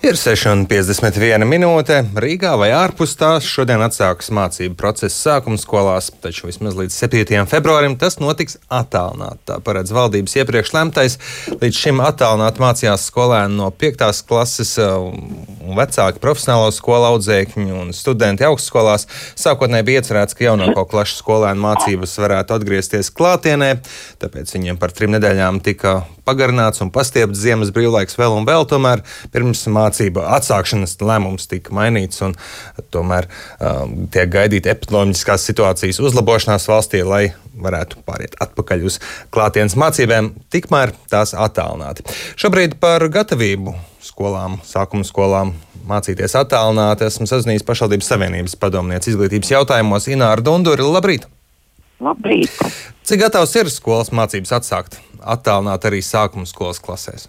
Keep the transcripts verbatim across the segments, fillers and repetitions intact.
Ir seši un piecdesmit viena minūte. Rīgā vai ārpus tās šodien atsākas mācību procesa sākums skolās, taču vismaz līdz septītajam februārim tas notiks attālināti. Tā paredz valdības iepriekš lemtais. Līdz šim attālināti mācījās skolēni no piektās klases un vecāki profesionālo skolu audzēkņi un studenti augstskolās. Sākotnēji bija iecerēts, ka jaunāko klašu skolēnu mācības varētu atgriezties klātienē, tāpēc viņiem par trim nedēļām tika pagarināts un pastiepts ziemas brīvlaiks vēl un vēl. Tomēr pirms mācību atsākšanas lēmums tika mainīts un tomēr um, tiek gaidīta epidemioloģiskās situācijas uzlabošanās valstī, lai varētu pāriet atpakaļ uz klātienes mācībēm, tikmēr tās attālināti. Šobrīd par gatavību skolām, sākuma skolām mācīties attālināti esmu sazinājies pašvaldības savienības padomnieci izglītības jautājumos Ināra Dunduri. Labrīt! Labrīt! Cik gatavs ir skolas mācības atsākt, attālināt arī sākuma skolas klasēs?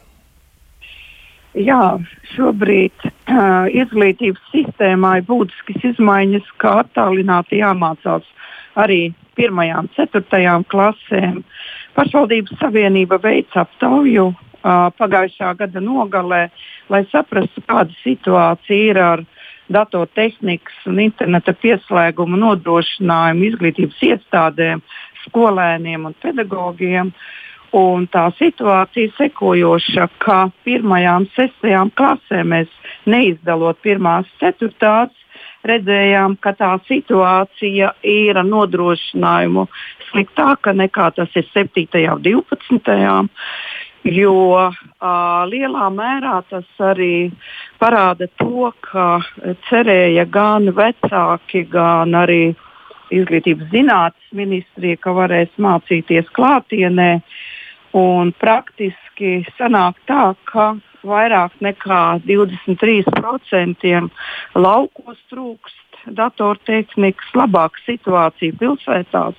Jā, šobrīd uh, izglītības sistēmā ir būtiskas izmaiņas, ka attālināti jāmācās arī pirmajām, ceturtajām klasēm. Pašvaldības savienība veic aptauju uh, pagājušā gada nogalē, lai saprastu, kāda situācija ir ar datortehnikas un interneta pieslēgumu nodrošinājumu izglītības iestādēm, skolēniem un pedagogiem. Un tā situācija sekojoša, ka pirmajām, sestajām klasēm mēs neizdalot pirmās, ceturtās, redzējām, ka tā situācija ir ar nodrošinājumu sliktāka nekā tas ir septītajā un divpadsmitajā. Jo uh, lielā mērā tas arī parāda to, ka cerēja gan vecāki, gan arī izglītības zinātnes ministrija, ka varēs mācīties klātienē. Un praktiski sanāk tā, ka vairāk nekā divdesmit trīs procenti laukos trūkst datortehnikas, labāka situācija pilsētās.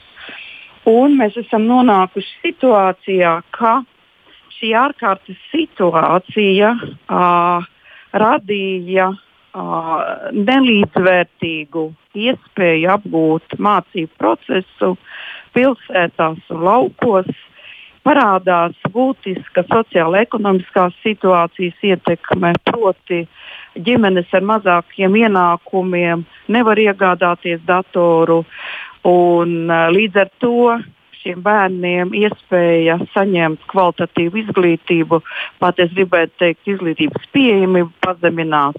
Un mēs esam nonākuši situācijā, ka šī ārkārtas situācija uh, radīja uh, nelīdzvērtīgu iespēju apgūt mācību procesu pilsētās un laukos. Parādās būtiska sociāla-ekonomiskās situācijas ietekme, proti ģimenes ar mazākiem ienākumiem nevar iegādāties datoru, un līdz ar to šiem bērniem iespēja saņemt kvalitatīvu izglītību, pat es gribētu teikt, izglītības pieejamība pazeminās.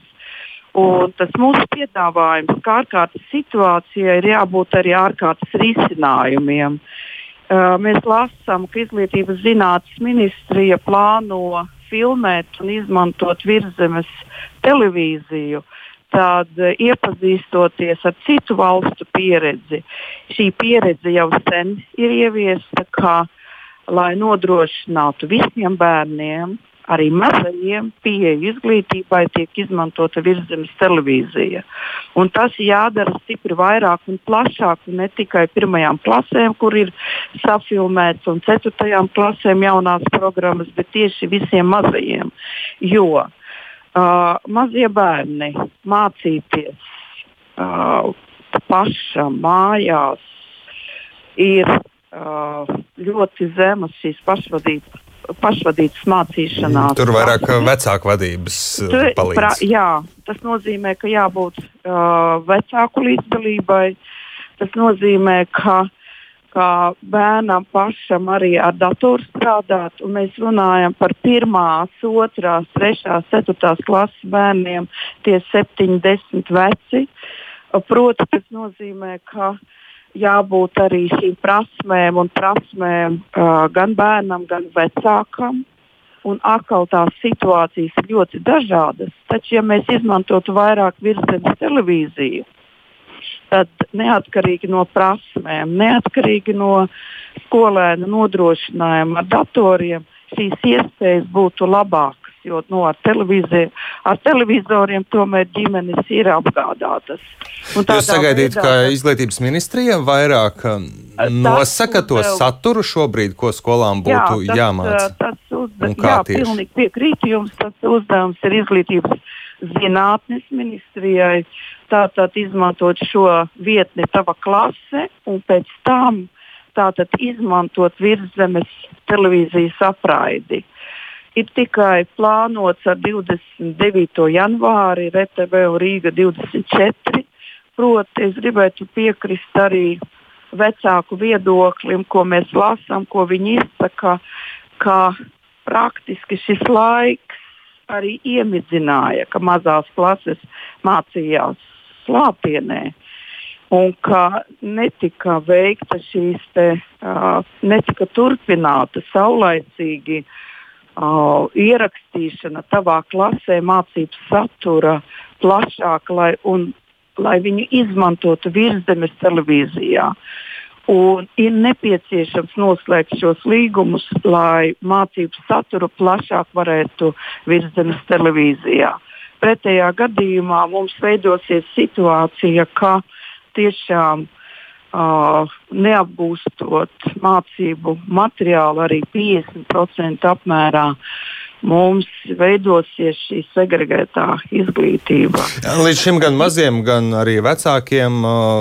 Un tas mūsu piedāvājums, kā ārkārtas situācijai, ir jābūt arī ārkārtas risinājumiem. Uh, mēs lasām, ka izglītības zinātnes ministrija plāno filmēt un izmantot virszemes televīziju, tad uh, iepazīstoties ar citu valstu pieredzi. Šī pieredze jau sen ir ieviesta, kā, lai nodrošinātu visiem bērniem, arī mazajiem, pieeja izglītībai, tiek izmantota virszemes televīzija. Un tas jādara stipri vairāk un plašāk, un ne tikai pirmajām klasēm, kur ir safilmēts, un ceturtajām klasēm jaunās programmas, bet tieši visiem mazajiem. Jo uh, mazie bērni mācīties uh, pašam mājās ir uh, ļoti zemas šīs pašvadības. pašvadītas mācīšanās. Tur vairāk vecāku vadības palīdz. Pra, jā, tas nozīmē, ka jābūt uh, vecāku līdzdalībai. Tas nozīmē, ka, ka bērnam pašam arī ar datoru strādāt. Un mēs runājam par pirmās, otrās, trešās, ceturtās klases bērniem, tie septiņi, desmit veci. Proti, tas nozīmē, ka jābūt arī šīm prasmēm un prasmēm uh, gan bērnam, gan vecākam. Un atkal tās situācijas ir ļoti dažādas. Taču, ja mēs izmantotu vairāk virszemes televīziju, tad neatkarīgi no prasmēm, neatkarīgi no skolēna nodrošinājuma ar datoriem, šīs iespējas būtu labākas. Jo no, ar, ar televizoriem tomēr ģimenes ir apgādātas. Jūs sagaidīt, ka izglītības ministrija vairāk nosaka to saturu šobrīd, ko skolām būtu jā, tas, jāmāca? Tas uzde, jā, pilnīgi piekrītu jums. Tas uzdevums ir izglītības zinātnes ministrijai. Tātad izmantot šo vietni Tava klase un pēc tam tātad izmantot virszemes televīzijas apraidi. ir tikai plānots ar divdesmit devīto janvāri, R T V un Rīga divdesmit četri. Proti, es gribētu piekrist arī vecāku viedoklim, ko mēs lasām, ko viņi izsaka, ka praktiski šis laiks arī iemidzināja, ka mazās klases mācījās slāpienē. Un ka netika veikta šīs te, uh, netika turpināta saulaicīgi uh, ierakstīšana tavā klasē mācības satura plašāk, lai, un, lai viņu izmantotu Virszemes televīzijā. Un ir nepieciešams noslēgt šos līgumus, lai mācības saturu plašāk varētu Virszemes televīzijā. Pretējā gadījumā mums veidosies situācija, ka tiešām uh, neapgūstot mācību materiālu arī piecdesmit procentu apmērā, mums veidosies šī segregētā izglītība. Līdz šim gan maziem, gan arī vecākiem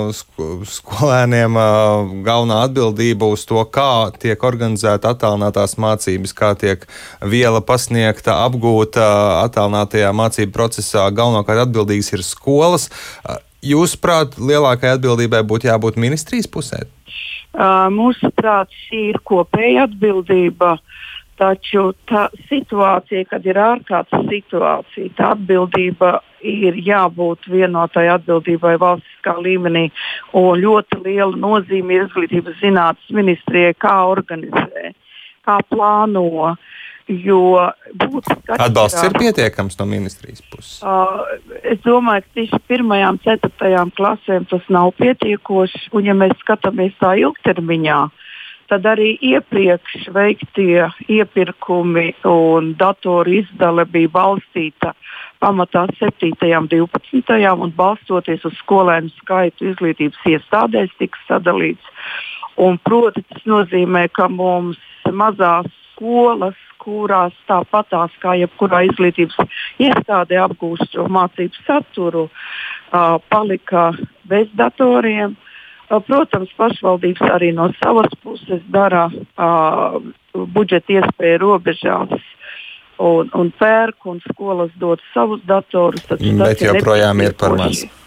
skolēniem galvenā atbildība uz to, kā tiek organizēta attālinātās mācības, kā tiek viela pasniegta, apgūta attālinātajā mācību procesā, galvenokārt atbildīgas ir skolas. Jūsuprāt, lielākai atbildībai būtu jābūt ministrijas pusē? Uh, mūsuprāt, šī ir kopēja atbildība, taču tā situācija, kad ir ārkārtas situācija, tā atbildība ir jābūt vienotai atbildībai valstiskā līmenī, un ļoti liela nozīme ir izglītības zinātnes ministrijai, kā organizē, kā plāno. Jo atbalsts ir pietiekams no ministrijas puses? Uh, es domāju, ka tieši pirmajām, ceturtajām klasēm tas nav pietiekoši. Un, ja mēs skatāmies tā ilgtermiņā, tad arī iepriekš veiktie iepirkumi un datoru izdale bija balstīta pamatā septītajām, divpadsmitajām un balstoties uz skolēnu skaitu izglītības iestādēs tika sadalīts. Un, proti, tas nozīmē, ka mums mazās skolas, kurās tāpatās kā jebkurā izglītības iestādē apgūst šo mācību saturu, uh, palika bez datoriem. Uh, protams, pašvaldības arī no savas puses dara uh, budžeta iespēju robežās un, un pērk, un skolas dod savus datorus. Bet joprojām ir par maz.